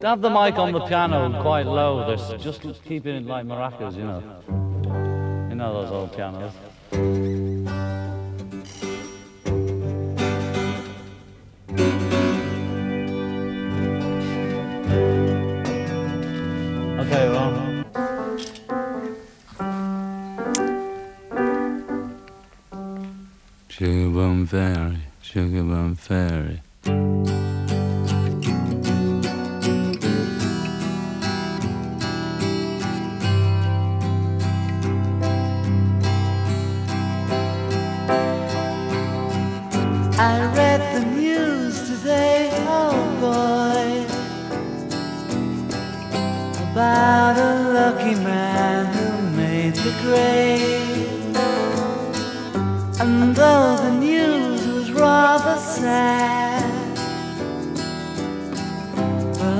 Have the mic on the piano quite low. There's just keeping it like maracas, you know. You know those old pianos. Okay, well. Sugar Bum Fairy, Sugar Bum Fairy. I read the news today, oh boy, about a lucky man who made the grade. And though the news was rather sad,